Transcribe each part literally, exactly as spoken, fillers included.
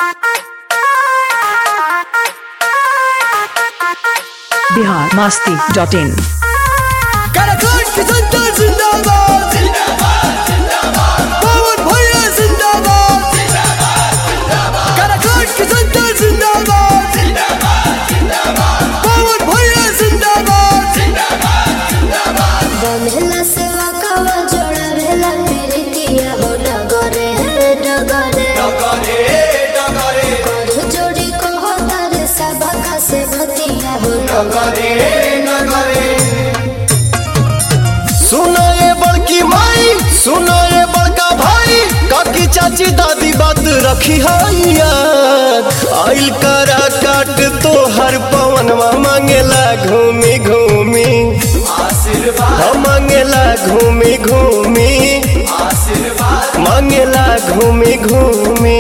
Bihar Masti dot इन। काराकोट की जनता जिंदाबाद जिंदाबाद जिंदाबाद, पवन भैया जिंदाबाद जिंदाबाद जिंदाबाद, काराकोट की जनता जिंदाबाद जिंदाबाद जिंदाबाद, पवन भैया जिंदाबाद जिंदाबाद जिंदाबाद। बंधेला सेवा कावा जोड़ा भेला तेरे किया हो डगरे डगरे डगरे डगरे कर जोड़ी को हो तारे सब का से भतिया हो डगरे डगरे। सुनो ये बड़की माई, सुनो ये बड़का भाई, काकी चाची दादी बात रखी है याद। आइल करा काट तो हर पवनवा मांगेला घूमी घूमी आशीर्वाद, मांगेला घूमी घूमी आशीर्वाद, मांगेला घूमी घूमी।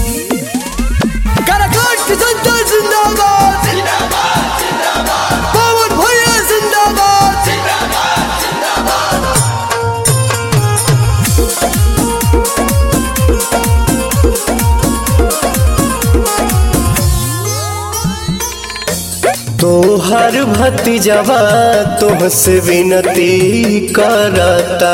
काराकोट की जनता जिंदाबाद जिंदाबाद जिंदाबाद, पवन भैया जिंदाबाद जिंदाबाद जिंदाबाद। तोहर भतीजवा तुमसे विनती करता,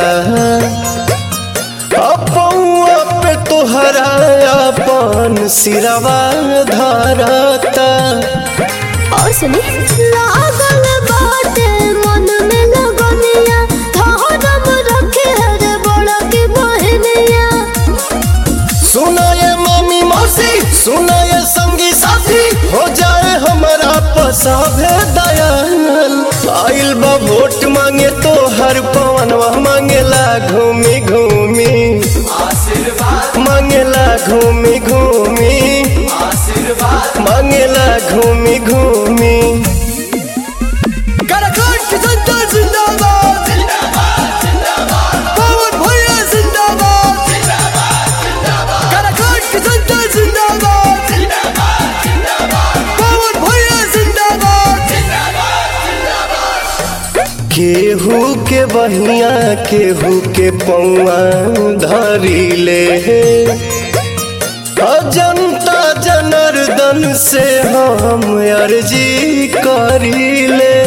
अपौआ पे तोहरा अपन सिरवा धरता। और सुनी लागल बाटे मन में लगनिया धरम रखे रे बड़ा की बहनिया। सुना ये मामी मौसी, सुना ये संगी साथी, हो जाए हमारा पसाभे दयाल। आइल बा वोट मांगे तो हर पवनवा मांगेला घूमी घूमी आशीर्वाद, मांगेला घूमी घूमी आशीर्वाद, मांगेला घूमी घूमी। काराकोट की जनता जिंदाबाद जिंदाबाद जिंदाबाद, पवन भैया जिंदाबाद जिंदाबाद जिंदाबाद, काराकोट की जनता जिंदाबाद जिंदाबाद जिंदाबाद, पवन भैया जिंदाबाद जिंदाबाद जिंदाबाद। केहू के बहिया केहू के पौआ धरी ले, जनता जनार्दन से हम अर्जी करीले।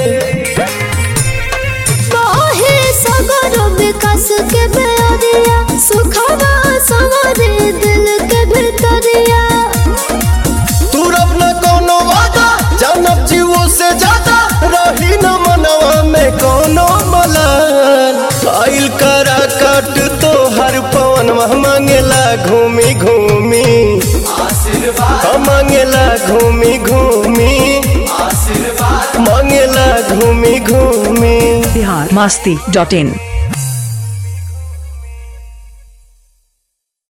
बाहे सगर विकास के बेरिया सुखवा सवरे दिल के भीतरिया। तू रब न कोनो वादा, जानब जीवो से ज्यादा, रही न मनवा में कोनो मलाल। आइल करा काट तो हर पवन मांगेला घूमी घूमी आशीर्वाद, मांगेला घूमी घूमी आशीर्वाद, मांगेला घूमी घूमी। बिहार मस्ती डॉट इन।